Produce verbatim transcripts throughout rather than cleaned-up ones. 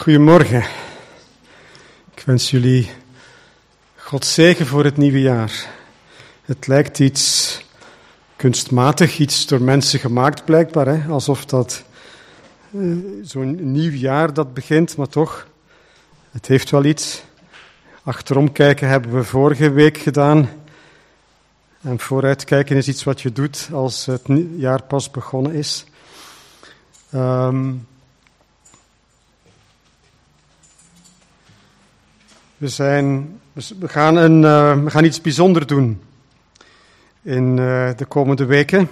Goedemorgen. Ik wens jullie Gods zegen voor het nieuwe jaar. Het lijkt iets kunstmatig, iets door mensen gemaakt blijkbaar, hè? Alsof dat uh, zo'n nieuw jaar dat begint, maar toch, het heeft wel iets. Achterom kijken hebben we vorige week gedaan. En vooruitkijken is iets wat je doet als het jaar pas begonnen is. Um, we, zijn, we, gaan een, uh, we gaan iets bijzonders doen in uh, de komende weken.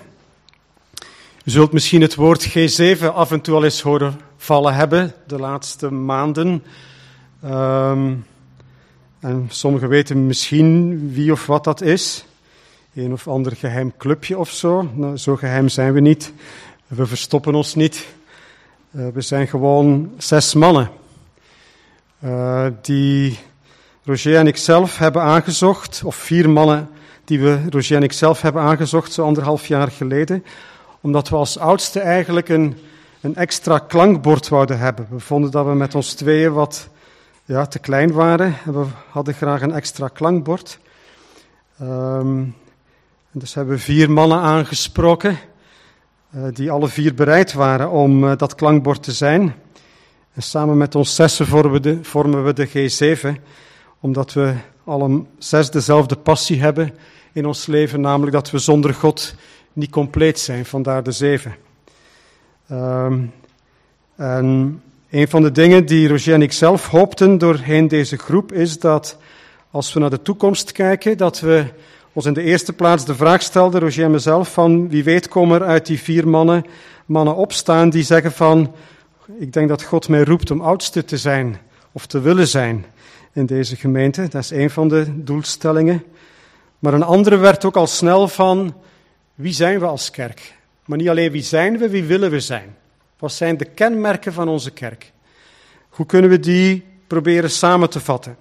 U zult misschien het woord G zeven af en toe al eens horen vallen hebben de laatste maanden. Um, en sommigen weten misschien wie of wat dat is. Een of ander geheim clubje of zo. Nou, zo geheim zijn we niet. We verstoppen ons niet. Uh, we zijn gewoon zes mannen. Uh, die Roger en ik zelf hebben aangezocht. Of vier mannen die we, Roger en ik zelf, hebben aangezocht, zo anderhalf jaar geleden. Omdat we als oudste eigenlijk een, een extra klankbord wouden hebben. We vonden dat we met ons tweeën wat ja, te klein waren. En we hadden graag een extra klankbord. Um, dus hebben we vier mannen aangesproken. Uh, die alle vier bereid waren om uh, dat klankbord te zijn. En samen met ons zessen vormen we de, vormen we de G zeven, omdat we alle zes dezelfde passie hebben in ons leven, namelijk dat we zonder God niet compleet zijn, vandaar de zeven. Um, en een van de dingen die Roger en ik zelf hoopten doorheen deze groep is dat als we naar de toekomst kijken, dat we ons in de eerste plaats de vraag stelden, Roger en mezelf, van wie weet komen er uit die vier mannen, mannen opstaan die zeggen van, ik denk dat God mij roept om oudste te zijn, of te willen zijn in deze gemeente. Dat is een van de doelstellingen. Maar een andere werd ook al snel van, wie zijn we als kerk? Maar niet alleen wie zijn we, wie willen we zijn? Wat zijn de kenmerken van onze kerk? Hoe kunnen we die proberen samen te vatten?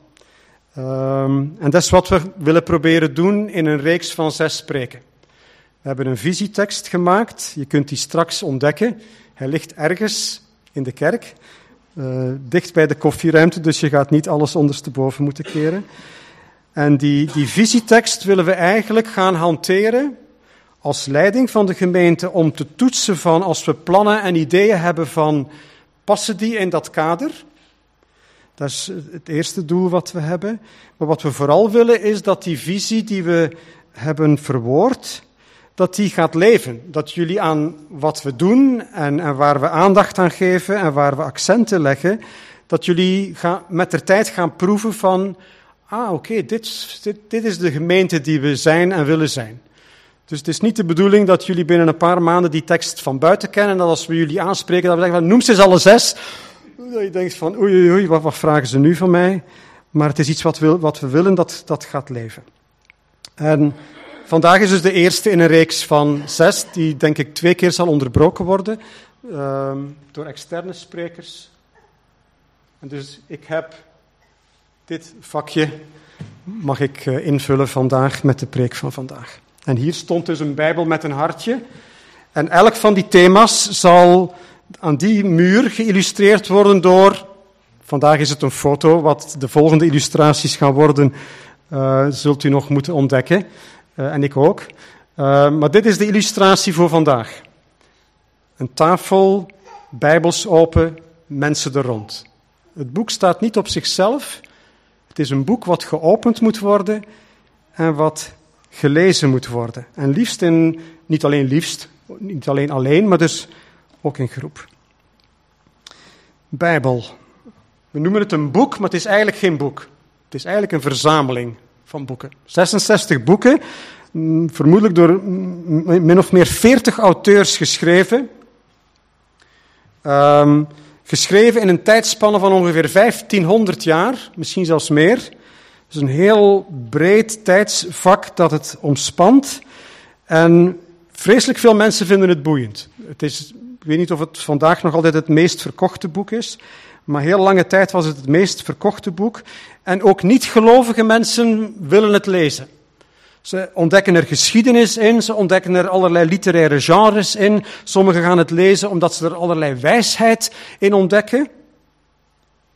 Um, en dat is wat we willen proberen doen in een reeks van zes spreken. We hebben een visietekst gemaakt. Je kunt die straks ontdekken. Hij ligt ergens in de kerk, uh, dicht bij de koffieruimte, dus je gaat niet alles ondersteboven moeten keren. En die, die visietekst willen we eigenlijk gaan hanteren als leiding van de gemeente om te toetsen van als we plannen en ideeën hebben van passen die in dat kader. Dat is het eerste doel wat we hebben. Maar wat we vooral willen is dat die visie die we hebben verwoord, dat die gaat leven. Dat jullie aan wat we doen en, en waar we aandacht aan geven en waar we accenten leggen, dat jullie gaan, met de tijd gaan proeven van, ah oké, okay, dit, dit, dit is de gemeente die we zijn en willen zijn. Dus het is niet de bedoeling dat jullie binnen een paar maanden die tekst van buiten kennen en dat als we jullie aanspreken, dat we zeggen, noem ze eens alle zes. Dat je denkt van, oei oei oei, wat, wat vragen ze nu van mij? Maar het is iets wat we, wat we willen dat, dat gaat leven. En vandaag is dus de eerste in een reeks van zes, die denk ik twee keer zal onderbroken worden uh, door externe sprekers. En dus ik heb dit vakje, mag ik uh, invullen vandaag met de preek van vandaag. En hier stond dus een Bijbel met een hartje. En elk van die thema's zal aan die muur geïllustreerd worden door, vandaag is het een foto, wat de volgende illustraties gaan worden, uh, zult u nog moeten ontdekken. Uh, en ik ook. Uh, maar dit is de illustratie voor vandaag. Een tafel, Bijbels open, mensen er rond. Het boek staat niet op zichzelf. Het is een boek wat geopend moet worden en wat gelezen moet worden. En liefst in, niet alleen liefst, niet alleen alleen, maar dus ook in groep. Bijbel. We noemen het een boek, maar het is eigenlijk geen boek. Het is eigenlijk een verzameling van boeken. zesenzestig boeken, vermoedelijk door min of meer veertig auteurs geschreven. Um, geschreven in een tijdspanne van ongeveer vijftienhonderd jaar, misschien zelfs meer. Het is een heel breed tijdsvak dat het omspant. En vreselijk veel mensen vinden het boeiend. Het is, ik weet niet of het vandaag nog altijd het meest verkochte boek is, maar heel lange tijd was het het meest verkochte boek. En ook niet-gelovige mensen willen het lezen. Ze ontdekken er geschiedenis in, ze ontdekken er allerlei literaire genres in. Sommigen gaan het lezen omdat ze er allerlei wijsheid in ontdekken.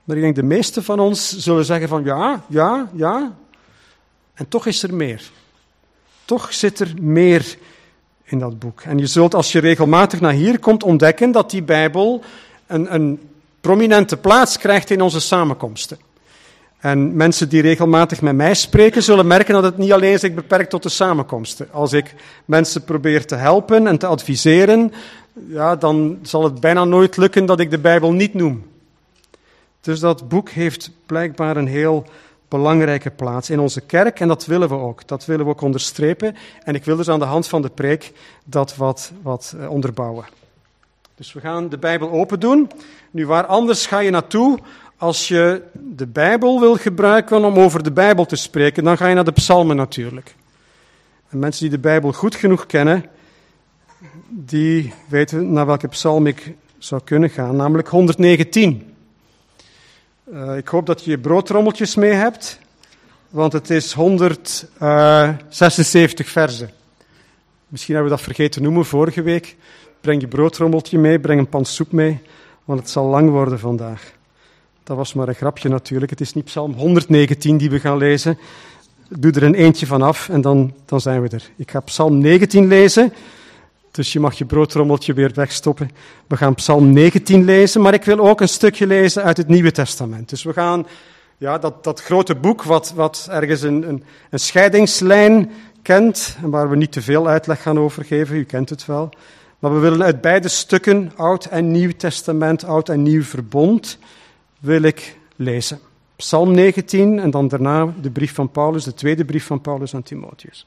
Maar ik denk de meesten van ons zullen zeggen van ja, ja, ja. En toch is er meer. Toch zit er meer in dat boek. En je zult als je regelmatig naar hier komt ontdekken dat die Bijbel een, een prominente plaats krijgt in onze samenkomsten. En mensen die regelmatig met mij spreken zullen merken dat het niet alleen zich beperkt tot de samenkomsten. Als ik mensen probeer te helpen en te adviseren, ja, dan zal het bijna nooit lukken dat ik de Bijbel niet noem. Dus dat boek heeft blijkbaar een heel belangrijke plaats in onze kerk en dat willen we ook. Dat willen we ook onderstrepen. En ik wil dus aan de hand van de preek dat wat, wat onderbouwen. Dus we gaan de Bijbel open doen. Nu, waar anders ga je naartoe als je de Bijbel wil gebruiken om over de Bijbel te spreken? Dan ga je naar de psalmen natuurlijk. En mensen die de Bijbel goed genoeg kennen, die weten naar welke psalm ik zou kunnen gaan, namelijk honderdnegentien. Uh, ik hoop dat je je broodrommeltjes mee hebt, want het is honderdzesenzeventig verzen. Misschien hebben we dat vergeten te noemen vorige week. Breng je broodrommeltje mee, breng een pan soep mee, want het zal lang worden vandaag. Dat was maar een grapje natuurlijk. Het is niet psalm honderdnegentien die we gaan lezen. Doe er een eentje van af en dan, dan zijn we er. Ik ga psalm negentien lezen, dus je mag je broodrommeltje weer wegstoppen. We gaan psalm negentien lezen, maar ik wil ook een stukje lezen uit het Nieuwe Testament. Dus we gaan ja, dat, dat grote boek wat, wat ergens een, een, een scheidingslijn kent, en waar we niet te veel uitleg gaan over geven, u kent het wel. Maar we willen uit beide stukken, Oud en Nieuw Testament, Oud en Nieuw Verbond, wil ik lezen. Psalm negentien en dan daarna de brief van Paulus, de tweede brief van Paulus aan Timotheus.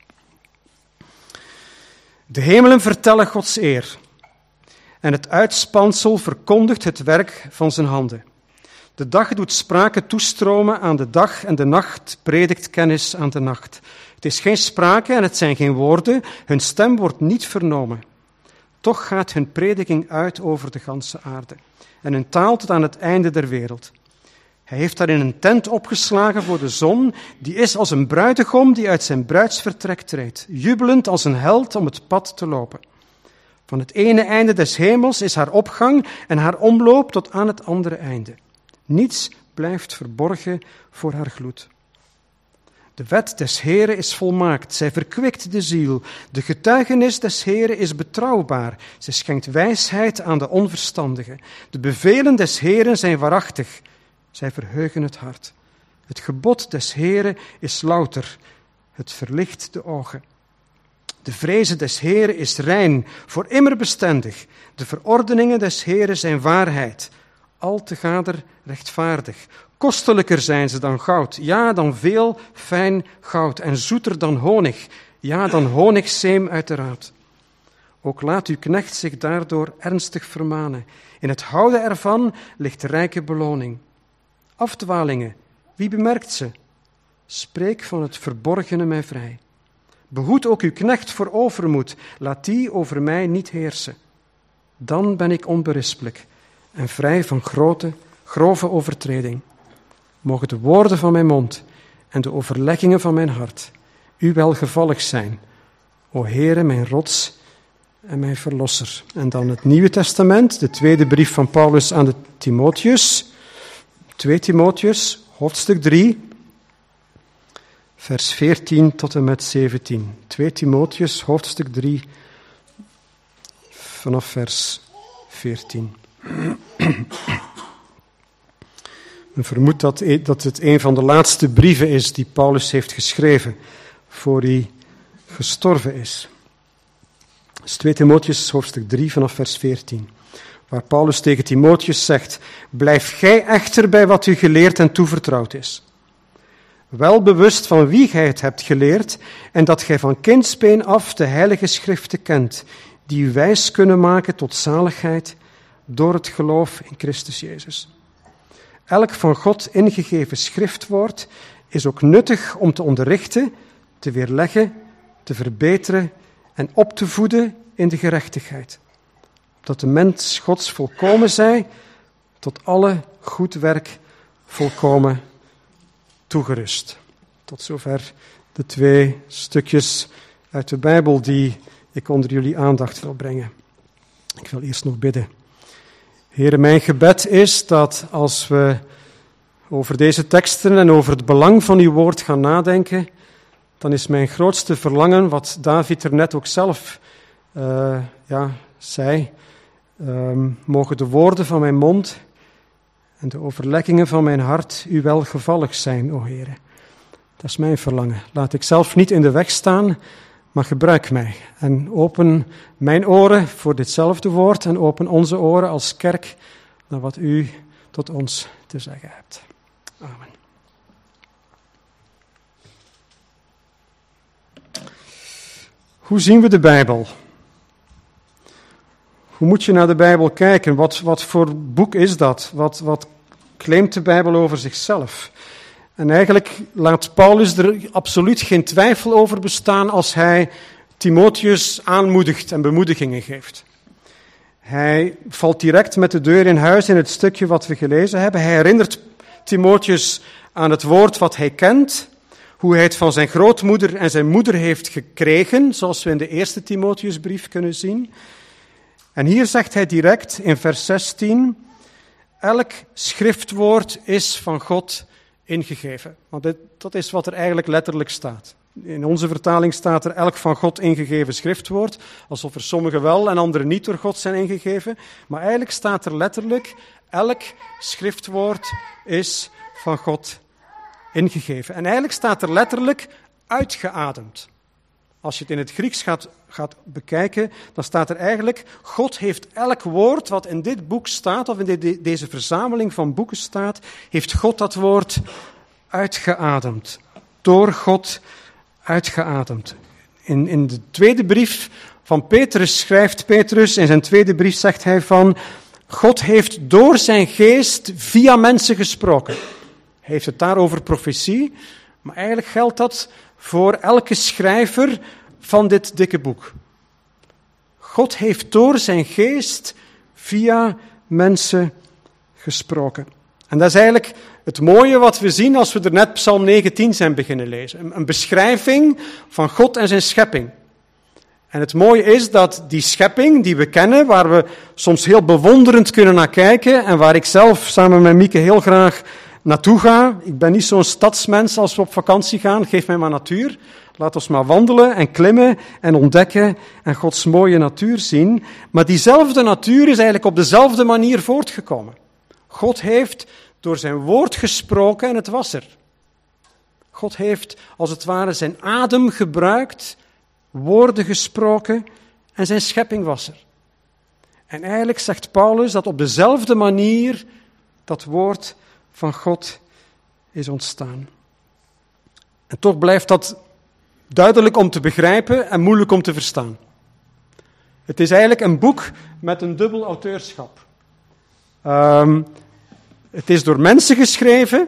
De hemelen vertellen Gods eer en het uitspansel verkondigt het werk van zijn handen. De dag doet sprake toestromen aan de dag en de nacht predikt kennis aan de nacht. Het is geen sprake en het zijn geen woorden, hun stem wordt niet vernomen. Toch gaat hun prediking uit over de ganse aarde en hun taal tot aan het einde der wereld. Hij heeft daarin een tent opgeslagen voor de zon, die is als een bruidegom die uit zijn bruidsvertrek treedt, jubelend als een held om het pad te lopen. Van het ene einde des hemels is haar opgang en haar omloop tot aan het andere einde. Niets blijft verborgen voor haar gloed. De wet des Heren is volmaakt, zij verkwikt de ziel. De getuigenis des Heren is betrouwbaar, zij schenkt wijsheid aan de onverstandigen. De bevelen des Heren zijn waarachtig, zij verheugen het hart. Het gebod des Heren is louter, het verlicht de ogen. De vreze des Heren is rein, voor immer bestendig. De verordeningen des Heren zijn waarheid, altegader rechtvaardig. Kostelijker zijn ze dan goud, ja, dan veel fijn goud, en zoeter dan honig, ja, dan honigzeem uit de raad. Ook laat uw knecht zich daardoor ernstig vermanen. In het houden ervan ligt rijke beloning. Afdwalingen, wie bemerkt ze? Spreek van het verborgene mij vrij. Behoed ook uw knecht voor overmoed, laat die over mij niet heersen. Dan ben ik onberispelijk en vrij van grote, grove overtreding. Mogen de woorden van mijn mond en de overleggingen van mijn hart u welgevallig zijn, o Heere, mijn rots en mijn verlosser. En dan het Nieuwe Testament, de tweede brief van Paulus aan de Timotheus. twee Timotheus, hoofdstuk drie, vers veertien tot en met zeventien. twee Timotheus, hoofdstuk drie, vanaf vers veertien. Men vermoedt dat, dat het een van de laatste brieven is die Paulus heeft geschreven voor hij gestorven is. Dus twee Timotheus, hoofdstuk drie, vanaf vers veertien. Waar Paulus tegen Timotheus zegt: blijf gij echter bij wat u geleerd en toevertrouwd is. Wel bewust van wie gij het hebt geleerd en dat gij van kindsbeen af de heilige schriften kent, die u wijs kunnen maken tot zaligheid door het geloof in Christus Jezus. Elk van God ingegeven schriftwoord is ook nuttig om te onderrichten, te weerleggen, te verbeteren en op te voeden in de gerechtigheid. Dat de mens Gods volkomen zij, tot alle goed werk volkomen toegerust. Tot zover de twee stukjes uit de Bijbel die ik onder jullie aandacht wil brengen. Ik wil eerst nog bidden. Heere, mijn gebed is dat als we over deze teksten en over het belang van uw woord ga nadenken, dan is mijn grootste verlangen, wat David er net ook zelf uh, ja, zei, um, mogen de woorden van mijn mond en de overleggingen van mijn hart u welgevallig zijn, o Heere. Dat is mijn verlangen. Laat ik zelf niet in de weg staan, maar gebruik mij. En open mijn oren voor ditzelfde woord en open onze oren als kerk naar wat u tot ons te zeggen hebt. Amen. Hoe zien we de Bijbel? Hoe moet je naar de Bijbel kijken? Wat, wat voor boek is dat? Wat, wat claimt de Bijbel over zichzelf? En eigenlijk laat Paulus er absoluut geen twijfel over bestaan als hij Timotheus aanmoedigt en bemoedigingen geeft. Hij valt direct met de deur in huis in het stukje wat we gelezen hebben. Hij herinnert Timotheus aan het woord wat hij kent, hoe hij het van zijn grootmoeder en zijn moeder heeft gekregen, zoals we in de eerste Timotheusbrief kunnen zien. En hier zegt hij direct in vers zestien, elk schriftwoord is van God ingegeven. Want dit, dat is wat er eigenlijk letterlijk staat. In onze vertaling staat er elk van God ingegeven schriftwoord, alsof er sommige wel en andere niet door God zijn ingegeven. Maar eigenlijk staat er letterlijk, elk schriftwoord is van God ingegeven. En eigenlijk staat er letterlijk uitgeademd. Als je het in het Grieks gaat, gaat bekijken, dan staat er eigenlijk, God heeft elk woord wat in dit boek staat, of in de, de, deze verzameling van boeken staat, heeft God dat woord uitgeademd. Door God uitgeademd. In, in de tweede brief van Petrus schrijft Petrus, in zijn tweede brief zegt hij van, God heeft door zijn geest via mensen gesproken. Hij heeft het daar over profetie, maar eigenlijk geldt dat voor elke schrijver van dit dikke boek. God heeft door zijn geest via mensen gesproken. En dat is eigenlijk het mooie wat we zien als we er net Psalm negentien zijn beginnen lezen. Een beschrijving van God en zijn schepping. En het mooie is dat die schepping die we kennen, waar we soms heel bewonderend kunnen naar kijken en waar ik zelf samen met Mieke heel graag naartoe ga. Ik ben niet zo'n stadsmens als we op vakantie gaan. Geef mij maar natuur. Laat ons maar wandelen en klimmen en ontdekken en Gods mooie natuur zien. Maar diezelfde natuur is eigenlijk op dezelfde manier voortgekomen. God heeft door zijn woord gesproken en het was er. God heeft als het ware zijn adem gebruikt, woorden gesproken en zijn schepping was er. En eigenlijk zegt Paulus dat op dezelfde manier dat woord van God is ontstaan. En toch blijft dat duidelijk om te begrijpen en moeilijk om te verstaan. Het is eigenlijk een boek met een dubbel auteurschap. Um, het is door mensen geschreven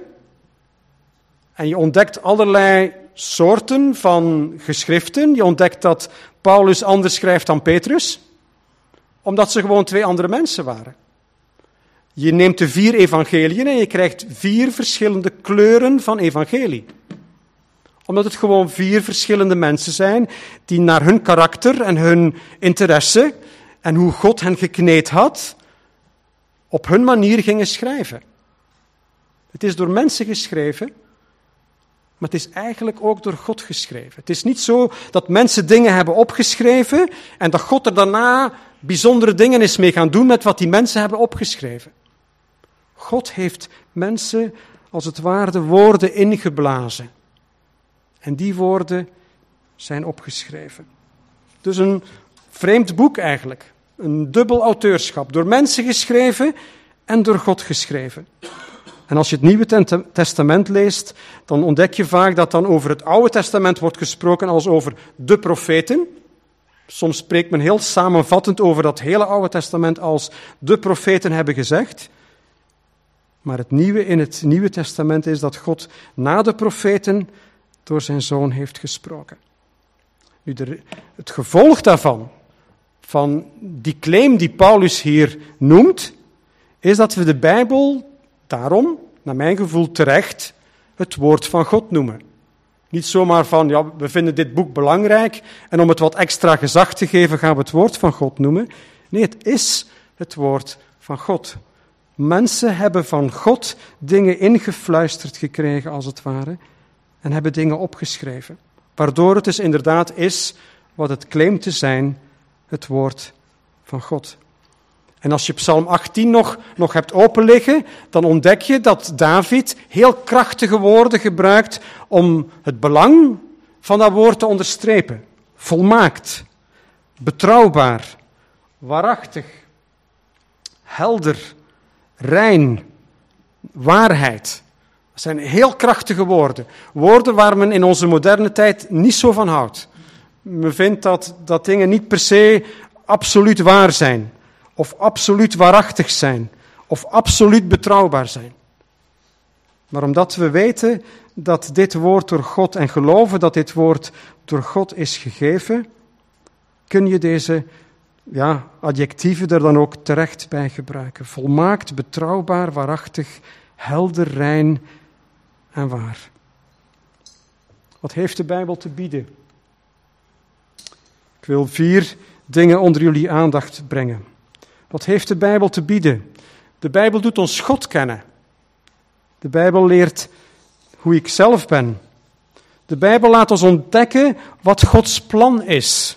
en je ontdekt allerlei soorten van geschriften. Je ontdekt dat Paulus anders schrijft dan Petrus, omdat ze gewoon twee andere mensen waren. Je neemt de vier evangeliën en je krijgt vier verschillende kleuren van evangelie. Omdat het gewoon vier verschillende mensen zijn die naar hun karakter en hun interesse en hoe God hen gekneed had, op hun manier gingen schrijven. Het is door mensen geschreven, maar het is eigenlijk ook door God geschreven. Het is niet zo dat mensen dingen hebben opgeschreven en dat God er daarna bijzondere dingen is mee gaan doen met wat die mensen hebben opgeschreven. God heeft mensen als het ware de woorden ingeblazen. En die woorden zijn opgeschreven. Dus een vreemd boek eigenlijk. Een dubbel auteurschap. Door mensen geschreven en door God geschreven. En als je het Nieuwe Testament leest, dan ontdek je vaak dat dan over het Oude Testament wordt gesproken als over de profeten. Soms spreekt men heel samenvattend over dat hele Oude Testament als de profeten hebben gezegd. Maar het nieuwe in het Nieuwe Testament is dat God na de profeten door zijn Zoon heeft gesproken. Nu, de, het gevolg daarvan, van die claim die Paulus hier noemt, is dat we de Bijbel daarom, naar mijn gevoel terecht, het woord van God noemen. Niet zomaar van, ja, we vinden dit boek belangrijk en om het wat extra gezag te geven gaan we het woord van God noemen. Nee, het is het woord van God. Mensen hebben van God dingen ingefluisterd gekregen, als het ware, en hebben dingen opgeschreven. Waardoor het dus inderdaad is wat het claimt te zijn, het woord van God. En als je Psalm achttien nog, nog hebt open liggen, dan ontdek je dat David heel krachtige woorden gebruikt om het belang van dat woord te onderstrepen. Volmaakt, betrouwbaar, waarachtig, helder, rein, waarheid. Dat zijn heel krachtige woorden. Woorden waar men in onze moderne tijd niet zo van houdt. Men vindt dat, dat dingen niet per se absoluut waar zijn. Of absoluut waarachtig zijn. Of absoluut betrouwbaar zijn. Maar omdat we weten dat dit woord door God en geloven dat dit woord door God is gegeven, kun je deze ja, adjectieven er dan ook terecht bij gebruiken. Volmaakt, betrouwbaar, waarachtig, helder, rein en waar. Wat heeft de Bijbel te bieden? Ik wil vier dingen onder jullie aandacht brengen. Wat heeft de Bijbel te bieden? De Bijbel doet ons God kennen. De Bijbel leert hoe ik zelf ben. De Bijbel laat ons ontdekken wat Gods plan is.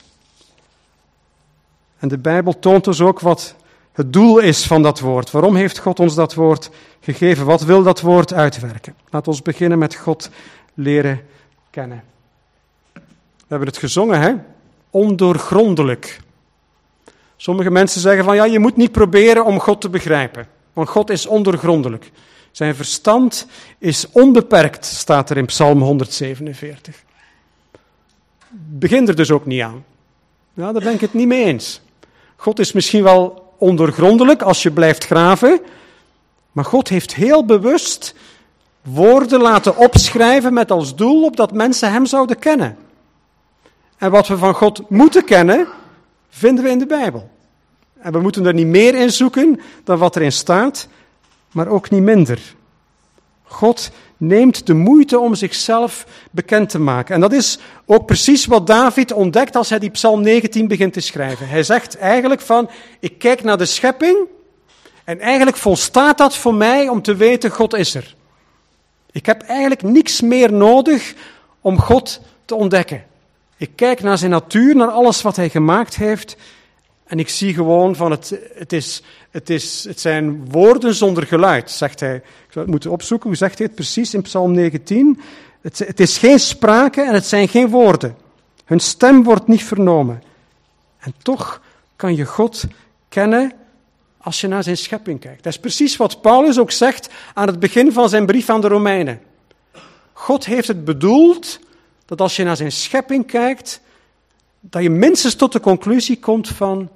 En de Bijbel toont ons ook wat het doel is van dat woord. Waarom heeft God ons dat woord gegeven? Wat wil dat woord uitwerken? Laat ons beginnen met God leren kennen. We hebben het gezongen, hè? Ondoorgrondelijk. Sommige mensen zeggen van ja, je moet niet proberen om God te begrijpen. Want God is ondoorgrondelijk. Zijn verstand is onbeperkt, staat er in Psalm honderdzevenenveertig. Begin er dus ook niet aan. Ja, daar ben ik het niet mee eens. God is misschien wel ondoorgrondelijk als je blijft graven, maar God heeft heel bewust woorden laten opschrijven met als doel opdat mensen hem zouden kennen. En wat we van God moeten kennen, vinden we in de Bijbel. En we moeten er niet meer in zoeken dan wat erin staat, maar ook niet minder. God neemt de moeite om zichzelf bekend te maken. En dat is ook precies wat David ontdekt als hij die Psalm negentien begint te schrijven. Hij zegt eigenlijk van, ik kijk naar de schepping en eigenlijk volstaat dat voor mij om te weten, God is er. Ik heb eigenlijk niks meer nodig om God te ontdekken. Ik kijk naar zijn natuur, naar alles wat hij gemaakt heeft en ik zie gewoon van het, het, is, het, is, het zijn woorden zonder geluid, zegt hij. Ik zou het moeten opzoeken, hoe zegt hij het precies in Psalm negentien? Het, het is geen sprake en het zijn geen woorden. Hun stem wordt niet vernomen. En toch kan je God kennen als je naar zijn schepping kijkt. Dat is precies wat Paulus ook zegt aan het begin van zijn brief aan de Romeinen. God heeft het bedoeld dat als je naar zijn schepping kijkt, dat je minstens tot de conclusie komt van,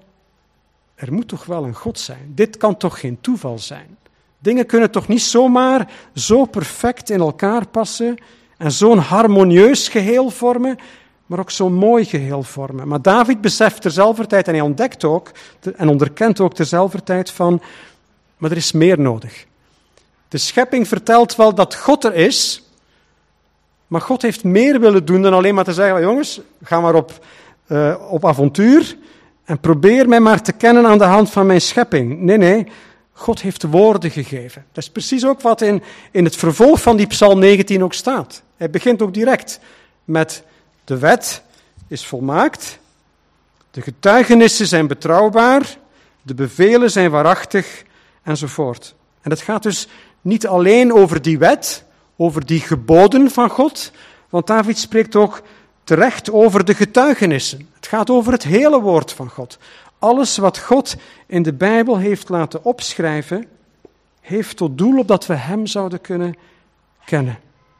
er moet toch wel een God zijn. Dit kan toch geen toeval zijn. Dingen kunnen toch niet zomaar zo perfect in elkaar passen en zo'n harmonieus geheel vormen, maar ook zo'n mooi geheel vormen. Maar David beseft terzelfde tijd, en hij ontdekt ook en onderkent ook terzelfde tijd van, maar er is meer nodig. De schepping vertelt wel dat God er is, maar God heeft meer willen doen dan alleen maar te zeggen, jongens, ga maar op, uh, op avontuur en probeer mij maar te kennen aan de hand van mijn schepping. Nee, nee, God heeft woorden gegeven. Dat is precies ook wat in, in het vervolg van die Psalm negentien ook staat. Hij begint ook direct met de wet is volmaakt, de getuigenissen zijn betrouwbaar, de bevelen zijn waarachtig, enzovoort. En het gaat dus niet alleen over die wet, over die geboden van God, want David spreekt ook terecht over de getuigenissen. Het gaat over het hele woord van God. Alles wat God in de Bijbel heeft laten opschrijven, heeft tot doel opdat we hem zouden kunnen kennen.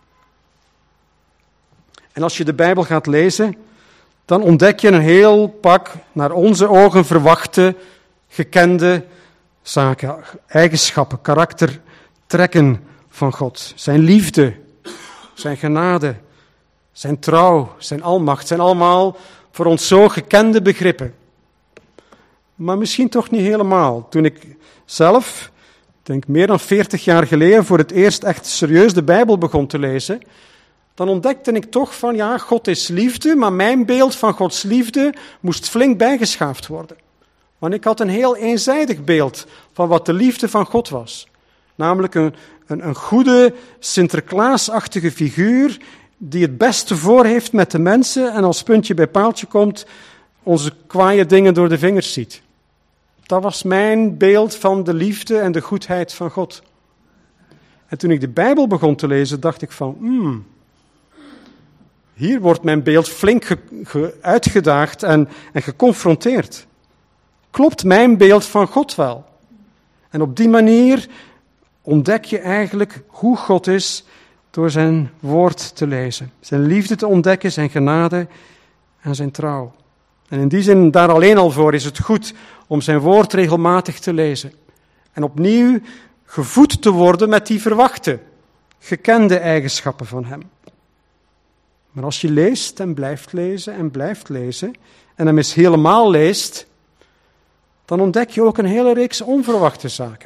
En als je de Bijbel gaat lezen, dan ontdek je een heel pak naar onze ogen verwachte, gekende zaken, eigenschappen, karaktertrekken van God. Zijn liefde, zijn genade, zijn trouw, zijn almacht, zijn allemaal voor ons zo gekende begrippen. Maar misschien toch niet helemaal. Toen ik zelf, denk meer dan veertig jaar geleden, voor het eerst echt serieus de Bijbel begon te lezen, dan ontdekte ik toch van, ja, God is liefde, maar mijn beeld van Gods liefde moest flink bijgeschaafd worden. Want ik had een heel eenzijdig beeld van wat de liefde van God was. Namelijk een, een, een goede, Sinterklaasachtige figuur die het beste voor heeft met de mensen en als puntje bij paaltje komt, onze kwaaie dingen door de vingers ziet. Dat was mijn beeld van de liefde en de goedheid van God. En toen ik de Bijbel begon te lezen, dacht ik van, hmm, hier wordt mijn beeld flink ge, ge, uitgedaagd en, en geconfronteerd. Klopt mijn beeld van God wel? En op die manier ontdek je eigenlijk hoe God is door zijn woord te lezen. Zijn liefde te ontdekken, zijn genade en zijn trouw. En in die zin, daar alleen al voor, is het goed om zijn woord regelmatig te lezen. En opnieuw gevoed te worden met die verwachte, gekende eigenschappen van hem. Maar als je leest en blijft lezen en blijft lezen, en hem eens helemaal leest, dan ontdek je ook een hele reeks onverwachte zaken.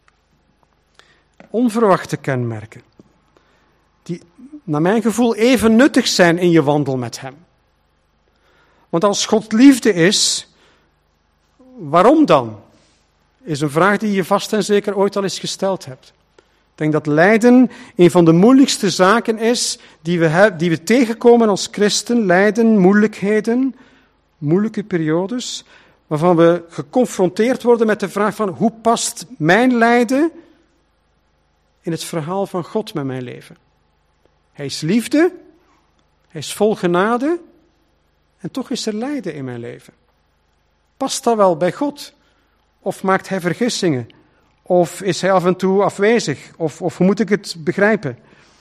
Onverwachte kenmerken. Die, naar mijn gevoel, even nuttig zijn in je wandel met hem. Want als God liefde is, waarom dan? Is een vraag die je vast en zeker ooit al eens gesteld hebt. Ik denk dat lijden een van de moeilijkste zaken is die we, he- die we tegenkomen als christen. Lijden, moeilijkheden, moeilijke periodes, waarvan we geconfronteerd worden met de vraag van hoe past mijn lijden in het verhaal van God met mijn leven? Hij is liefde, hij is vol genade en toch is er lijden in mijn leven. Past dat wel bij God? Of maakt hij vergissingen? Of is hij af en toe afwezig? Of, of hoe moet ik het begrijpen?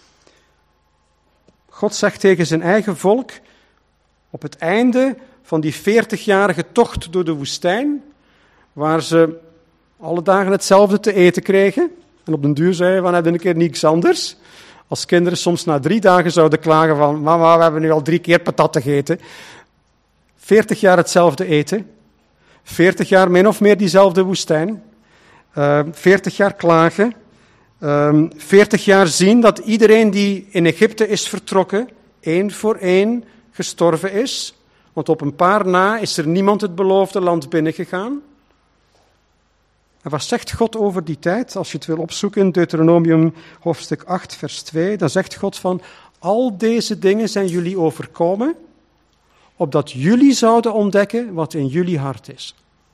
God zegt tegen zijn eigen volk op het einde van die veertigjarige tocht door de woestijn, waar ze alle dagen hetzelfde te eten kregen, en op den duur zeiden van, hebben een keer niets anders. Als kinderen soms na drie dagen zouden klagen van, mama, we hebben nu al drie keer patat gegeten. Veertig jaar hetzelfde eten. Veertig jaar min of meer diezelfde woestijn. Veertig uh, jaar klagen. Veertig uh, jaar zien dat iedereen die in Egypte is vertrokken, één voor één gestorven is. Want op een paar na is er niemand het beloofde land binnengegaan. En wat zegt God over die tijd? Als je het wil opzoeken in Deuteronomium hoofdstuk acht, vers twee, dan zegt God van, al deze dingen zijn jullie overkomen, opdat jullie zouden ontdekken wat in jullie hart is.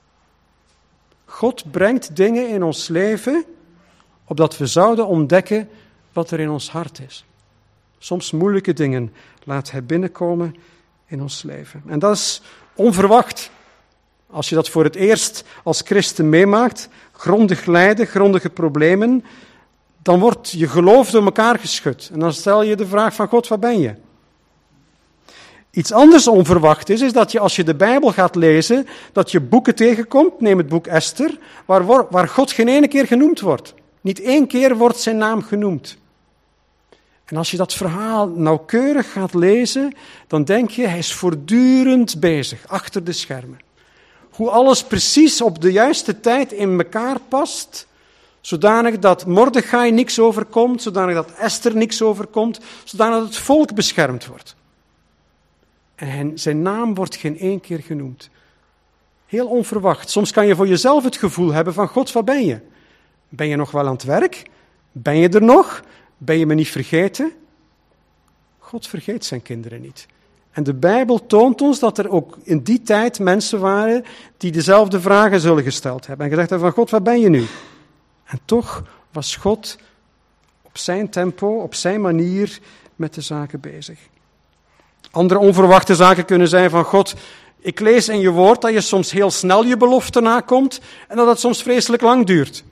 God brengt dingen in ons leven, opdat we zouden ontdekken wat er in ons hart is. Soms moeilijke dingen laat hij binnenkomen in ons leven. En dat is onverwacht. Als je dat voor het eerst als christen meemaakt, grondig lijden, grondige problemen, dan wordt je geloof door elkaar geschud. En dan stel je de vraag van God, waar ben je? Iets anders onverwacht is, is dat je als je de Bijbel gaat lezen, dat je boeken tegenkomt, neem het boek Esther, waar, waar God geen ene keer genoemd wordt. Niet één keer wordt zijn naam genoemd. En als je dat verhaal nauwkeurig gaat lezen, dan denk je, hij is voortdurend bezig, achter de schermen. Hoe alles precies op de juiste tijd in elkaar past, zodanig dat Mordechai niks overkomt, zodanig dat Esther niks overkomt, zodanig dat het volk beschermd wordt. En zijn naam wordt geen één keer genoemd. Heel onverwacht. Soms kan je voor jezelf het gevoel hebben van, God, waar ben je? Ben je nog wel aan het werk? Ben je er nog? Ben je me niet vergeten? God vergeet zijn kinderen niet. En de Bijbel toont ons dat er ook in die tijd mensen waren die dezelfde vragen zullen gesteld hebben. En gezegd hebben van, God, waar ben je nu? En toch was God op zijn tempo, op zijn manier met de zaken bezig. Andere onverwachte zaken kunnen zijn van, God, ik lees in je woord dat je soms heel snel je belofte nakomt en dat het soms vreselijk lang duurt.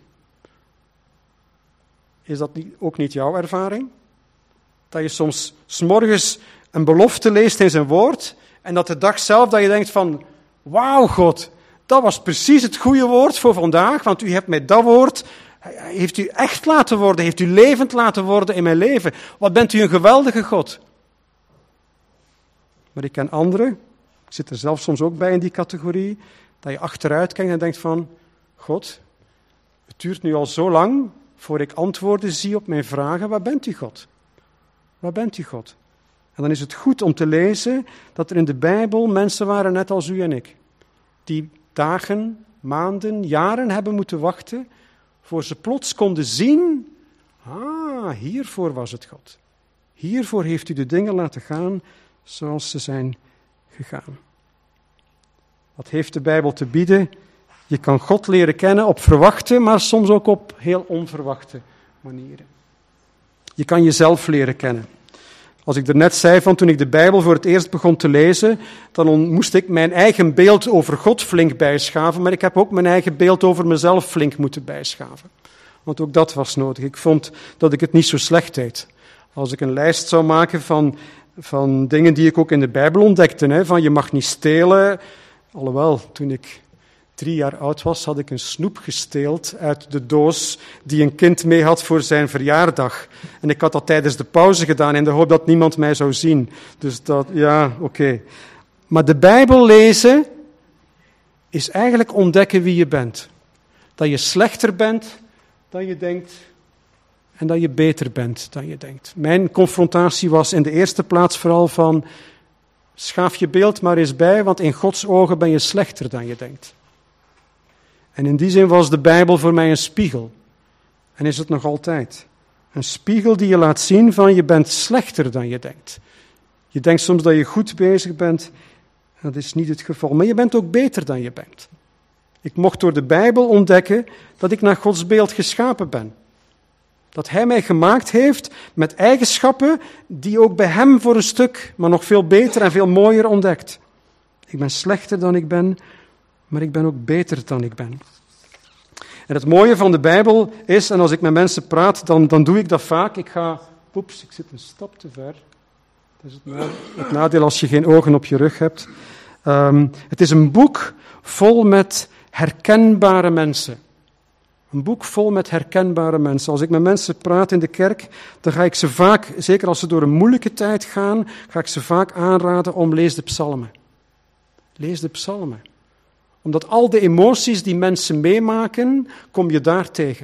Is dat niet, ook niet jouw ervaring? Dat je soms 's morgens een belofte leest in zijn woord en dat de dag zelf dat je denkt van, wauw God, dat was precies het goede woord voor vandaag, want u hebt mij dat woord, heeft u echt laten worden, heeft u levend laten worden in mijn leven. Wat bent u een geweldige God. Maar ik ken anderen, ik zit er zelf soms ook bij in die categorie, dat je achteruit kijkt en denkt van, God, het duurt nu al zo lang voor ik antwoorden zie op mijn vragen, waar bent u God? Waar bent u God? En dan is het goed om te lezen dat er in de Bijbel mensen waren net als u en ik, die dagen, maanden, jaren hebben moeten wachten, voor ze plots konden zien, ah, hiervoor was het God. Hiervoor heeft u de dingen laten gaan zoals ze zijn gegaan. Wat heeft de Bijbel te bieden? Je kan God leren kennen op verwachte, maar soms ook op heel onverwachte manieren. Je kan jezelf leren kennen. Als ik er net zei van toen ik de Bijbel voor het eerst begon te lezen, dan moest ik mijn eigen beeld over God flink bijschaven, maar ik heb ook mijn eigen beeld over mezelf flink moeten bijschaven. Want ook dat was nodig. Ik vond dat ik het niet zo slecht deed. Als ik een lijst zou maken van, van dingen die ik ook in de Bijbel ontdekte, hè, van je mag niet stelen. Alhoewel, toen ik drie jaar oud was, had ik een snoep gesteeld uit de doos die een kind mee had voor zijn verjaardag. En ik had dat tijdens de pauze gedaan in de hoop dat niemand mij zou zien. Dus dat, ja, oké. Okay. Maar de Bijbel lezen is eigenlijk ontdekken wie je bent. Dat je slechter bent dan je denkt en dat je beter bent dan je denkt. Mijn confrontatie was in de eerste plaats vooral van schaaf je beeld maar eens bij, want in Gods ogen ben je slechter dan je denkt. En in die zin was de Bijbel voor mij een spiegel. En is het nog altijd. Een spiegel die je laat zien van je bent slechter dan je denkt. Je denkt soms dat je goed bezig bent. Dat is niet het geval. Maar je bent ook beter dan je bent. Ik mocht door de Bijbel ontdekken dat ik naar Gods beeld geschapen ben. Dat Hij mij gemaakt heeft met eigenschappen die ook bij Hem voor een stuk, maar nog veel beter en veel mooier ontdekt. Ik ben slechter dan ik ben, maar ik ben ook beter dan ik ben. En het mooie van de Bijbel is, en als ik met mensen praat, dan, dan doe ik dat vaak. Ik ga, oeps, ik zit een stap te ver. Dat is het nadeel, het nadeel als je geen ogen op je rug hebt. Um, het is een boek vol met herkenbare mensen. Een boek vol met herkenbare mensen. Als ik met mensen praat in de kerk, dan ga ik ze vaak, zeker als ze door een moeilijke tijd gaan, ga ik ze vaak aanraden om lees de psalmen. Lees de psalmen. Omdat al de emoties die mensen meemaken, kom je daar tegen.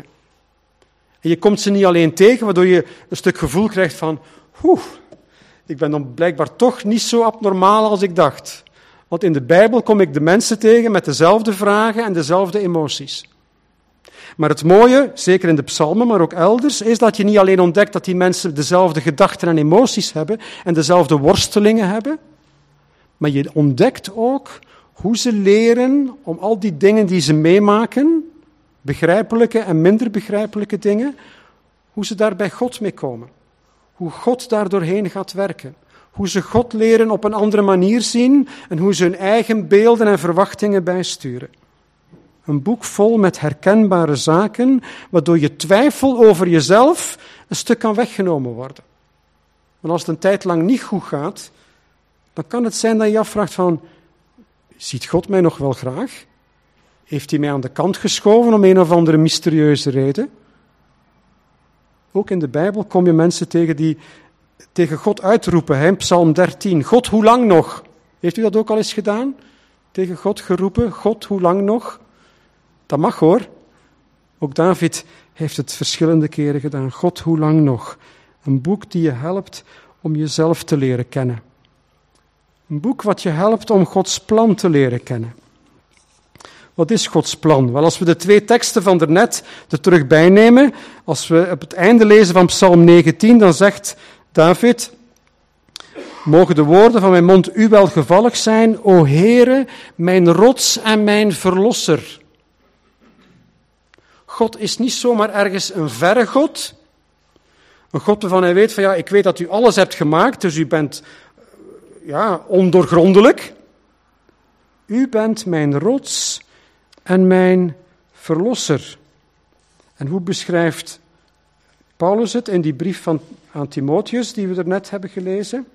En je komt ze niet alleen tegen, waardoor je een stuk gevoel krijgt van, oeh, ik ben dan blijkbaar toch niet zo abnormaal als ik dacht. Want in de Bijbel kom ik de mensen tegen met dezelfde vragen en dezelfde emoties. Maar het mooie, zeker in de psalmen, maar ook elders, is dat je niet alleen ontdekt dat die mensen dezelfde gedachten en emoties hebben en dezelfde worstelingen hebben, maar je ontdekt ook hoe ze leren om al die dingen die ze meemaken, begrijpelijke en minder begrijpelijke dingen, hoe ze daar bij God mee komen. Hoe God daar doorheen gaat werken. Hoe ze God leren op een andere manier zien en hoe ze hun eigen beelden en verwachtingen bijsturen. Een boek vol met herkenbare zaken, waardoor je twijfel over jezelf een stuk kan weggenomen worden. Want als het een tijd lang niet goed gaat, dan kan het zijn dat je je afvraagt van, ziet God mij nog wel graag? Heeft hij mij aan de kant geschoven om een of andere mysterieuze reden? Ook in de Bijbel kom je mensen tegen die tegen God uitroepen. Hè? Psalm dertien. God, hoe lang nog? Heeft u dat ook al eens gedaan? Tegen God geroepen. God, hoe lang nog? Dat mag hoor. Ook David heeft het verschillende keren gedaan. God, hoe lang nog? Een boek die je helpt om jezelf te leren kennen. Een boek wat je helpt om Gods plan te leren kennen. Wat is Gods plan? Wel, als we de twee teksten van daarnet er terug bij nemen, als we op het einde lezen van Psalm negentien, dan zegt David, mogen de woorden van mijn mond u welgevallig zijn, o Heere, mijn rots en mijn verlosser. God is niet zomaar ergens een verre God, een God waarvan hij weet van ja, ik weet dat u alles hebt gemaakt, dus u bent ja, ondoorgrondelijk. U bent mijn rots en mijn verlosser. En hoe beschrijft Paulus het in die brief van, aan Timotheus, die we er net hebben gelezen?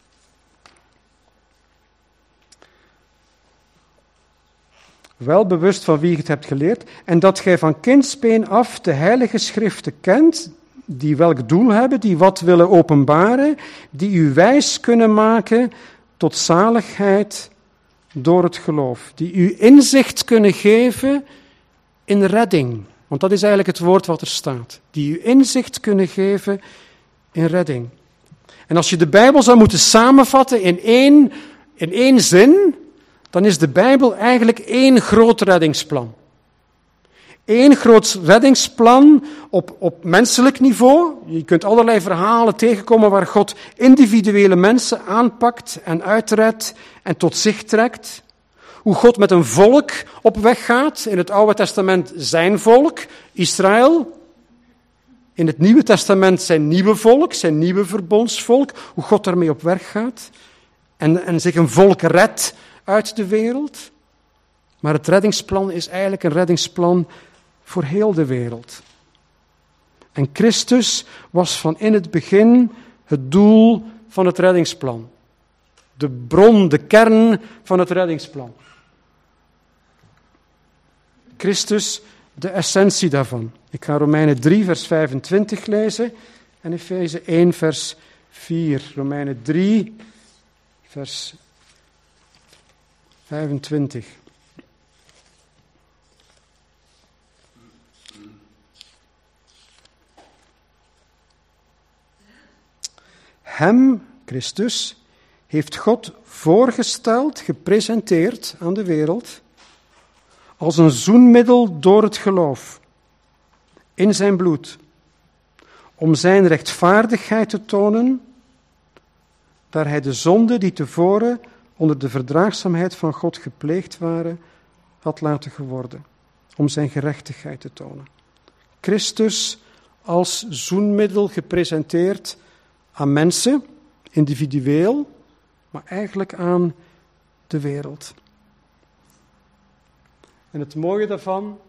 Wel bewust van wie je het hebt geleerd, en dat gij van kindsbeen af de heilige schriften kent, die welk doel hebben, die wat willen openbaren, die u wijs kunnen maken tot zaligheid door het geloof. Die u inzicht kunnen geven in redding. Want dat is eigenlijk het woord wat er staat. Die u inzicht kunnen geven in redding. En als je de Bijbel zou moeten samenvatten in één, in één zin, dan is de Bijbel eigenlijk één groot reddingsplan. Eén groot reddingsplan op, op menselijk niveau. Je kunt allerlei verhalen tegenkomen waar God individuele mensen aanpakt en uitredt en tot zich trekt. Hoe God met een volk op weg gaat. In het Oude Testament zijn volk, Israël. In het Nieuwe Testament zijn nieuwe volk, zijn nieuwe verbondsvolk. Hoe God daarmee op weg gaat. En, en zich een volk redt uit de wereld. Maar het reddingsplan is eigenlijk een reddingsplan voor heel de wereld. En Christus was van in het begin het doel van het reddingsplan. De bron, de kern van het reddingsplan. Christus, de essentie daarvan. Ik ga Romeinen drie, vers vijfentwintig lezen en Efeze één, vers vier. Romeinen drie, vers vijfentwintig. Hem, Christus, heeft God voorgesteld, gepresenteerd aan de wereld, als een zoenmiddel door het geloof in zijn bloed, om zijn rechtvaardigheid te tonen, daar hij de zonden die tevoren onder de verdraagzaamheid van God gepleegd waren, had laten geworden, om zijn gerechtigheid te tonen. Christus als zoenmiddel gepresenteerd aan mensen, individueel, maar eigenlijk aan de wereld. En het mooie daarvan,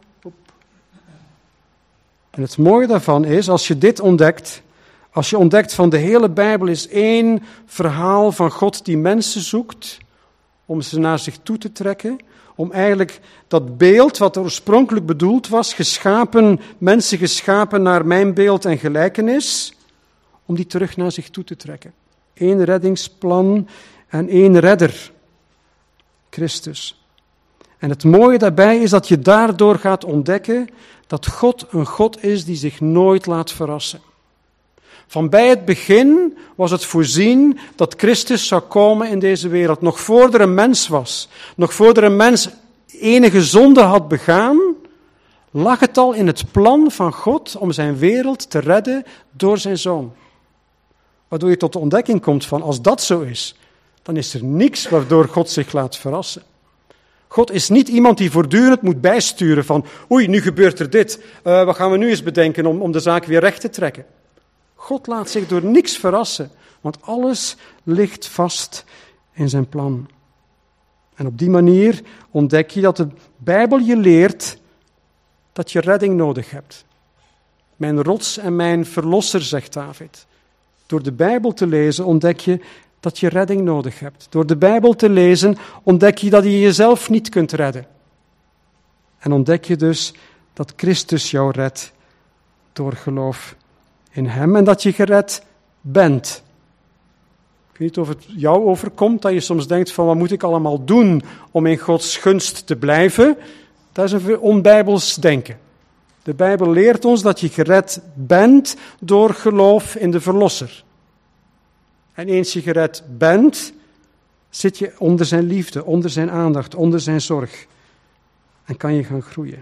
en het mooie daarvan is, als je dit ontdekt, als je ontdekt van de hele Bijbel is één verhaal van God die mensen zoekt, om ze naar zich toe te trekken, om eigenlijk dat beeld wat oorspronkelijk bedoeld was, geschapen, mensen geschapen naar mijn beeld en gelijkenis, om die terug naar zich toe te trekken. Eén reddingsplan en één redder, Christus. En het mooie daarbij is dat je daardoor gaat ontdekken dat God een God is die zich nooit laat verrassen. Van bij het begin was het voorzien dat Christus zou komen in deze wereld. Nog voor er een mens was, nog voor er een mens enige zonde had begaan, lag het al in het plan van God om zijn wereld te redden door zijn Zoon. Waardoor je tot de ontdekking komt van, als dat zo is, dan is er niks waardoor God zich laat verrassen. God is niet iemand die voortdurend moet bijsturen van, oei, nu gebeurt er dit, uh, wat gaan we nu eens bedenken om, om de zaak weer recht te trekken. God laat zich door niks verrassen, want alles ligt vast in zijn plan. En op die manier ontdek je dat de Bijbel je leert dat je redding nodig hebt. Mijn rots en mijn verlosser, zegt David. Door de Bijbel te lezen ontdek je dat je redding nodig hebt. Door de Bijbel te lezen ontdek je dat je jezelf niet kunt redden. En ontdek je dus dat Christus jou redt door geloof in hem en dat je gered bent. Ik weet niet of het jou overkomt dat je soms denkt van wat moet ik allemaal doen om in Gods gunst te blijven. Dat is een onbijbels denken. De Bijbel leert ons dat je gered bent door geloof in de Verlosser. En eens je gered bent, zit je onder zijn liefde, onder zijn aandacht, onder zijn zorg. En kan je gaan groeien.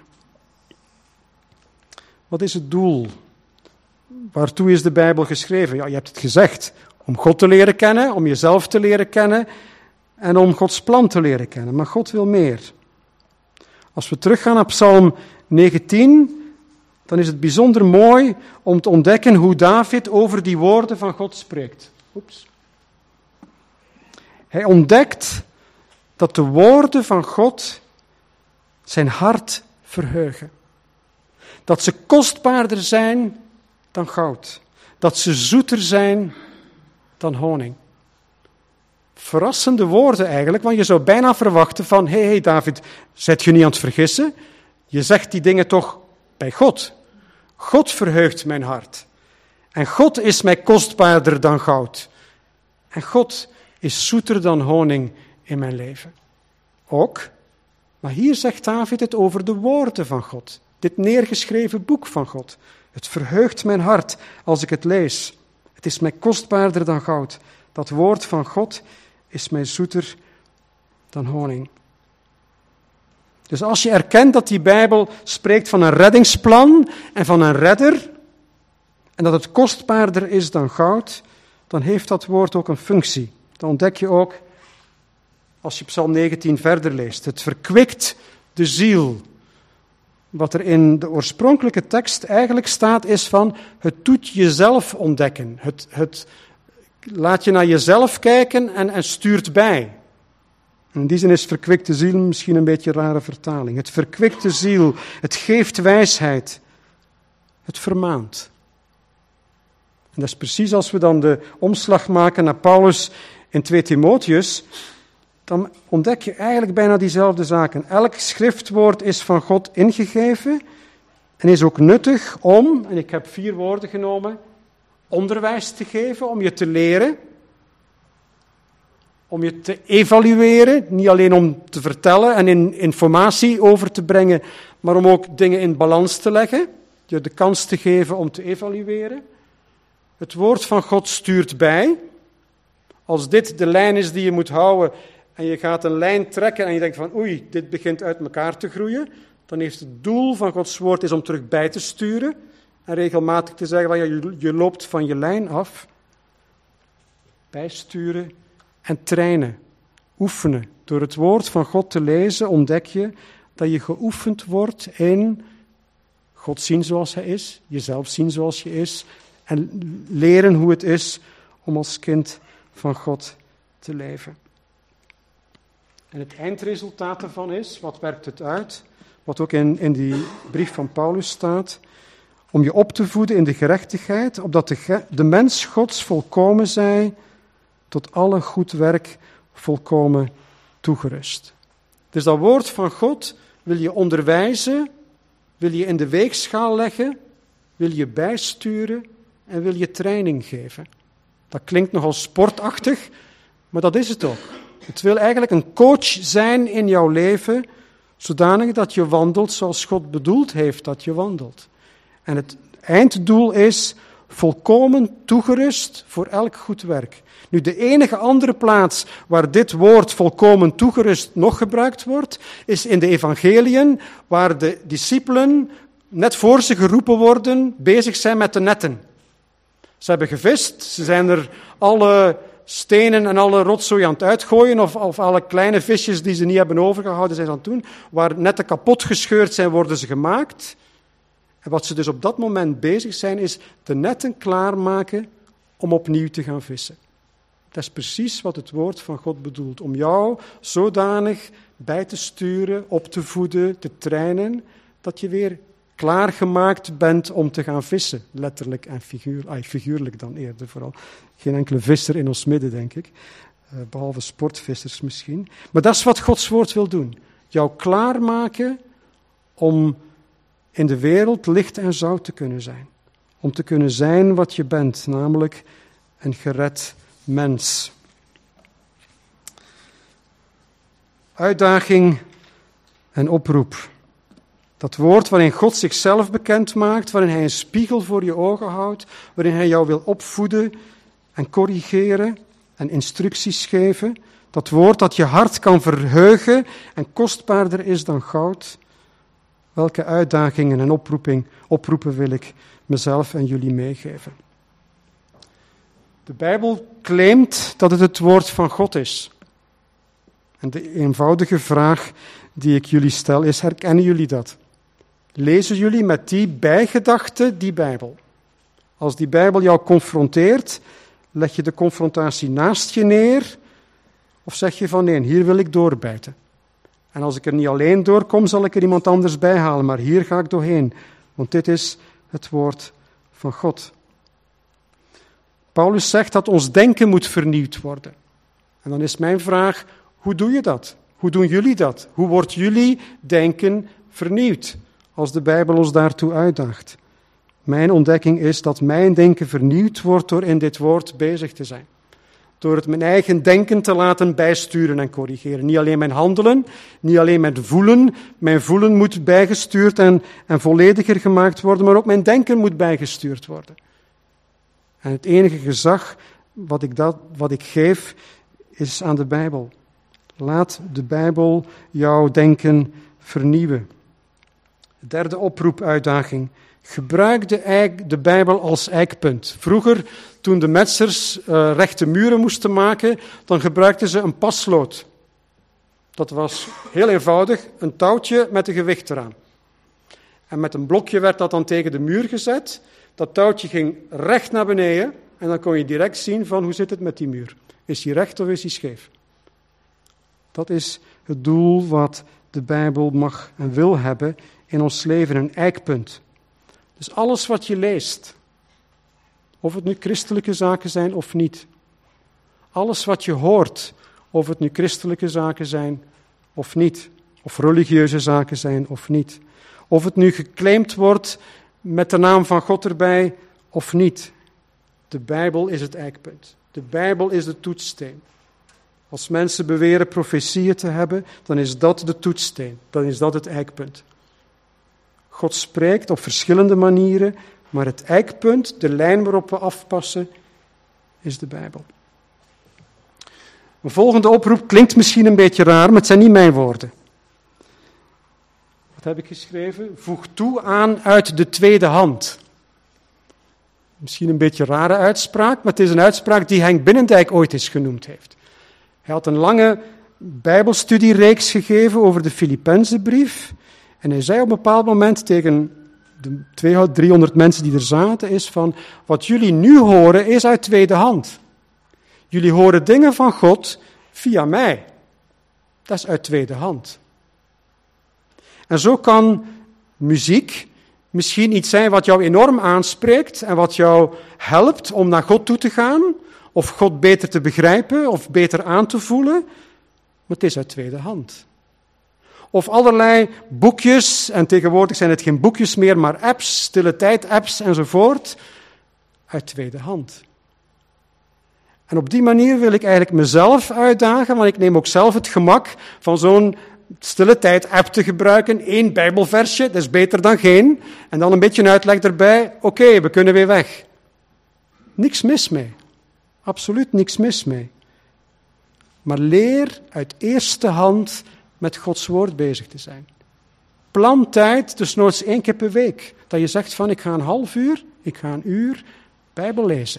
Wat is het doel? Waartoe is de Bijbel geschreven? Ja, je hebt het gezegd. Om God te leren kennen, om jezelf te leren kennen en om Gods plan te leren kennen. Maar God wil meer. Als we teruggaan naar Psalm negentien, dan is het bijzonder mooi om te ontdekken hoe David over die woorden van God spreekt. Oeps. Hij ontdekt dat de woorden van God zijn hart verheugen. Dat ze kostbaarder zijn dan goud. Dat ze zoeter zijn dan honing. Verrassende woorden eigenlijk, want je zou bijna verwachten van, hé, hey, hey David, zet je niet aan het vergissen? Je zegt die dingen toch bij God. God verheugt mijn hart. En God is mij kostbaarder dan goud. En God is zoeter dan honing in mijn leven. Ook, maar hier zegt David het over de woorden van God. Dit neergeschreven boek van God. Het verheugt mijn hart als ik het lees. Het is mij kostbaarder dan goud. Dat woord van God is mij zoeter dan honing. Dus als je erkent dat die Bijbel spreekt van een reddingsplan en van een redder, en dat het kostbaarder is dan goud, dan heeft dat woord ook een functie. Dan ontdek je ook, als je Psalm negentien verder leest, het verkwikt de ziel. Wat er in de oorspronkelijke tekst eigenlijk staat, is van, het doet jezelf ontdekken. Het, het laat je naar jezelf kijken en, en stuurt bij. In die zin is verkwikte ziel misschien een beetje een rare vertaling. Het verkwikt de ziel, het geeft wijsheid, het vermaant. En dat is precies als we dan de omslag maken naar Paulus in twee Timotheus, dan ontdek je eigenlijk bijna diezelfde zaken. Elk schriftwoord is van God ingegeven en is ook nuttig om, en ik heb vier woorden genomen, onderwijs te geven, om je te leren, om je te evalueren, niet alleen om te vertellen en in informatie over te brengen, maar om ook dingen in balans te leggen, je de kans te geven om te evalueren. Het woord van God stuurt bij. Als dit de lijn is die je moet houden en je gaat een lijn trekken en je denkt van oei, dit begint uit elkaar te groeien, dan heeft het doel van Gods woord is om terug bij te sturen en regelmatig te zeggen van ja, je, je loopt van je lijn af. Bijsturen en trainen, oefenen. Door het woord van God te lezen ontdek je dat je geoefend wordt in God zien zoals Hij is, jezelf zien zoals je is en leren hoe het is om als kind van God te leven. En het eindresultaat ervan is, wat werkt het uit? Wat ook in, in die brief van Paulus staat, om je op te voeden in de gerechtigheid, opdat de, de mens Gods volkomen zij, tot alle goed werk volkomen toegerust. Dus dat woord van God wil je onderwijzen, wil je in de weegschaal leggen, wil je bijsturen en wil je training geven. Dat klinkt nogal sportachtig, maar dat is het ook. Het wil eigenlijk een coach zijn in jouw leven, zodanig dat je wandelt zoals God bedoeld heeft dat je wandelt. En het einddoel is volkomen toegerust voor elk goed werk. Nu, de enige andere plaats waar dit woord volkomen toegerust nog gebruikt wordt, is in de evangeliën, waar de discipelen, net voor ze geroepen worden, bezig zijn met de netten. Ze hebben gevist, ze zijn er alle stenen en alle rotzooi aan het uitgooien, of, of alle kleine visjes die ze niet hebben overgehouden zijn ze aan het doen. Waar netten kapot gescheurd zijn, worden ze gemaakt. En wat ze dus op dat moment bezig zijn, is de netten klaarmaken om opnieuw te gaan vissen. Dat is precies wat het woord van God bedoelt. Om jou zodanig bij te sturen, op te voeden, te trainen, dat je weer klaargemaakt bent om te gaan vissen. Letterlijk en figuur, ah, figuurlijk dan eerder vooral. Geen enkele visser in ons midden, denk ik. Uh, behalve sportvissers misschien. Maar dat is wat Gods woord wil doen. Jou klaarmaken om in de wereld licht en zout te kunnen zijn. Om te kunnen zijn wat je bent, namelijk een gered mens. Uitdaging en oproep. Dat woord waarin God zichzelf bekend maakt, waarin Hij een spiegel voor je ogen houdt, waarin Hij jou wil opvoeden en corrigeren en instructies geven. Dat woord dat je hart kan verheugen en kostbaarder is dan goud. Welke uitdagingen en oproeping, oproepen wil ik mezelf en jullie meegeven? De Bijbel claimt dat het het woord van God is. En de eenvoudige vraag die ik jullie stel is, herkennen jullie dat? Lezen jullie met die bijgedachte die Bijbel? Als die Bijbel jou confronteert, leg je de confrontatie naast je neer, of zeg je van nee, hier wil ik doorbijten. En als ik er niet alleen doorkom, zal ik er iemand anders bij halen, maar hier ga ik doorheen, want dit is het woord van God. Paulus zegt dat ons denken moet vernieuwd worden. En dan is mijn vraag, hoe doe je dat? Hoe doen jullie dat? Hoe wordt jullie denken vernieuwd, als de Bijbel ons daartoe uitdaagt? Mijn ontdekking is dat mijn denken vernieuwd wordt door in dit woord bezig te zijn. Door het mijn eigen denken te laten bijsturen en corrigeren. Niet alleen mijn handelen, niet alleen mijn voelen. Mijn voelen moet bijgestuurd en, en vollediger gemaakt worden, maar ook mijn denken moet bijgestuurd worden. En het enige gezag wat ik, dat, wat ik geef, is aan de Bijbel. Laat de Bijbel jouw denken vernieuwen. De derde oproep, uitdaging. Gebruik de, eik, de Bijbel als eikpunt. Vroeger, toen de metsers uh, rechte muren moesten maken, dan gebruikten ze een paslood. Dat was heel eenvoudig, een touwtje met een gewicht eraan. En met een blokje werd dat dan tegen de muur gezet. Dat touwtje ging recht naar beneden en dan kon je direct zien van hoe zit het met die muur. Is die recht of is die scheef? Dat is het doel wat de Bijbel mag en wil hebben in ons leven, een eikpunt. Dus alles wat je leest, of het nu christelijke zaken zijn of niet. Alles wat je hoort, of het nu christelijke zaken zijn of niet. Of religieuze zaken zijn of niet. Of het nu geclaimd wordt met de naam van God erbij of niet. De Bijbel is het eikpunt. De Bijbel is de toetssteen. Als mensen beweren profetieën te hebben, dan is dat de toetssteen. Dan is dat het eikpunt. God spreekt op verschillende manieren, maar het eikpunt, de lijn waarop we afpassen, is de Bijbel. Een volgende oproep klinkt misschien een beetje raar, maar het zijn niet mijn woorden. Wat heb ik geschreven? Voeg toe aan uit de tweede hand. Misschien een beetje een rare uitspraak, maar het is een uitspraak die Henk Binnendijk ooit eens genoemd heeft. Hij had een lange Bijbelstudiereeks gegeven over de Filippenzenbrief. En hij zei op een bepaald moment tegen de tweehonderd, driehonderd mensen die er zaten, is van, wat jullie nu horen is uit tweede hand. Jullie horen dingen van God via mij. Dat is uit tweede hand. En zo kan muziek misschien iets zijn wat jou enorm aanspreekt en wat jou helpt om naar God toe te gaan, of God beter te begrijpen of beter aan te voelen, maar het is uit tweede hand. Of allerlei boekjes, en tegenwoordig zijn het geen boekjes meer, maar apps, stille tijd apps enzovoort, uit tweede hand. En op die manier wil ik eigenlijk mezelf uitdagen, want ik neem ook zelf het gemak van zo'n stille tijd app te gebruiken. Eén Bijbelversje, dat is beter dan geen. En dan een beetje een uitleg erbij. Oké, okay, we kunnen weer weg. Niks mis mee. Absoluut niks mis mee. Maar leer uit eerste hand met Gods woord bezig te zijn. Plan tijd, dus nooit één keer per week. Dat je zegt van, ik ga een half uur, ik ga een uur Bijbel lezen.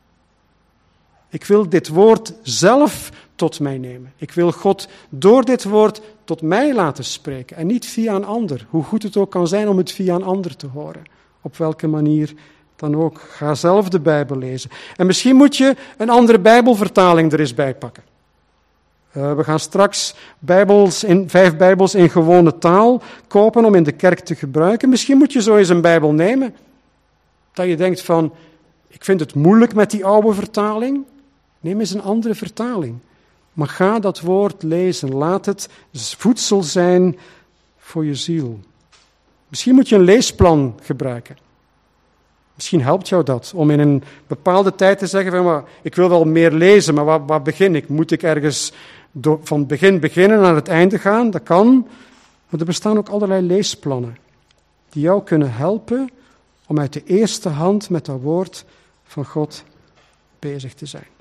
Ik wil dit woord zelf tot mij nemen. Ik wil God door dit woord tot mij laten spreken en niet via een ander. Hoe goed het ook kan zijn om het via een ander te horen. Op welke manier dan ook. Ga zelf de Bijbel lezen. En misschien moet je een andere Bijbelvertaling er eens bij pakken. Uh, we gaan straks Bijbels in, vijf Bijbels in gewone taal kopen om in de kerk te gebruiken. Misschien moet je zo eens een Bijbel nemen. Dat je denkt van, ik vind het moeilijk met die oude vertaling. Neem eens een andere vertaling. Maar ga dat woord lezen. Laat het voedsel zijn voor je ziel. Misschien moet je een leesplan gebruiken. Misschien helpt jou dat om in een bepaalde tijd te zeggen van, maar, ik wil wel meer lezen, maar waar, waar begin ik? Moet ik ergens do, van het begin beginnen naar het einde gaan? Dat kan. Maar er bestaan ook allerlei leesplannen die jou kunnen helpen om uit de eerste hand met dat woord van God bezig te zijn.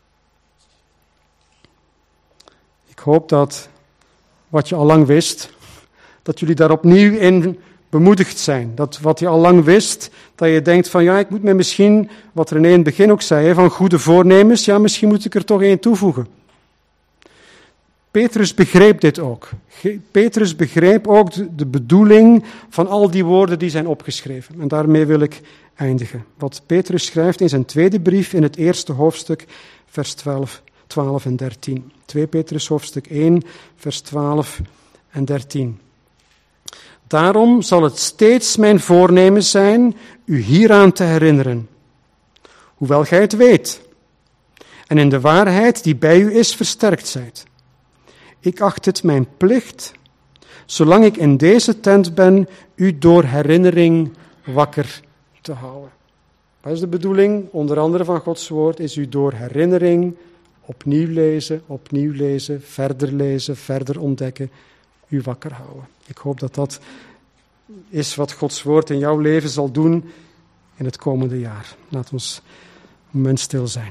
Ik hoop dat wat je al lang wist, dat jullie daar opnieuw in bemoedigd zijn. Dat wat je al lang wist, dat je denkt van ja, ik moet me misschien, wat René in het begin ook zei, van goede voornemens, ja, misschien moet ik er toch één toevoegen. Petrus begreep dit ook. Petrus begreep ook de bedoeling van al die woorden die zijn opgeschreven. En daarmee wil ik eindigen. Wat Petrus schrijft in zijn tweede brief in het eerste hoofdstuk, vers twaalf, twaalf en dertien. twee Petrus hoofdstuk één, vers twaalf en dertien. Daarom zal het steeds mijn voornemen zijn u hieraan te herinneren, hoewel gij het weet, en in de waarheid die bij u is versterkt zijt. Ik acht het mijn plicht, zolang ik in deze tent ben, u door herinnering wakker te houden. Wat is de bedoeling, onder andere van Gods woord, is u door herinnering opnieuw lezen, opnieuw lezen, verder lezen, verder ontdekken, u wakker houden. Ik hoop dat dat is wat Gods woord in jouw leven zal doen in het komende jaar. Laat ons een moment stil zijn.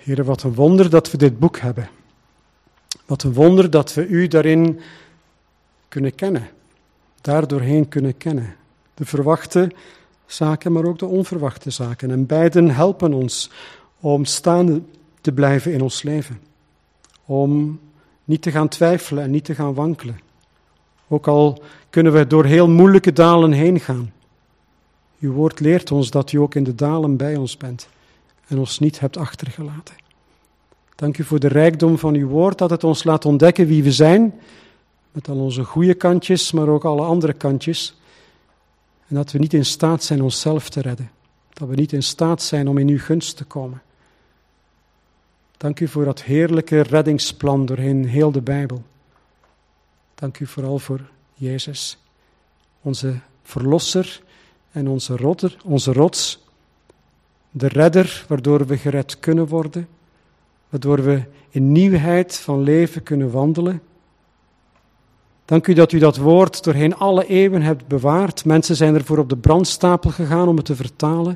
Heere, wat een wonder dat we dit boek hebben. Wat een wonder dat we u daarin kunnen kennen. Daardoorheen kunnen kennen. De verwachte zaken, maar ook de onverwachte zaken. En beiden helpen ons om staande te blijven in ons leven. Om niet te gaan twijfelen en niet te gaan wankelen. Ook al kunnen we door heel moeilijke dalen heen gaan. Uw woord leert ons dat u ook in de dalen bij ons bent en ons niet hebt achtergelaten. Dank u voor de rijkdom van uw woord, dat het ons laat ontdekken wie we zijn, met al onze goede kantjes, maar ook alle andere kantjes. En dat we niet in staat zijn onszelf te redden. Dat we niet in staat zijn om in uw gunst te komen. Dank u voor dat heerlijke reddingsplan doorheen heel de Bijbel. Dank u vooral voor Jezus, onze verlosser en onze, rotter, onze rots, de redder waardoor we gered kunnen worden, waardoor we in nieuwheid van leven kunnen wandelen. Dank u dat u dat woord doorheen alle eeuwen hebt bewaard. Mensen zijn ervoor op de brandstapel gegaan om het te vertalen.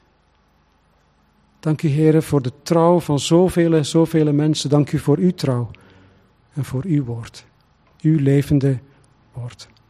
Dank u, Heere, voor de trouw van zoveel, zoveel mensen. Dank u voor uw trouw en voor uw woord, uw levende woord.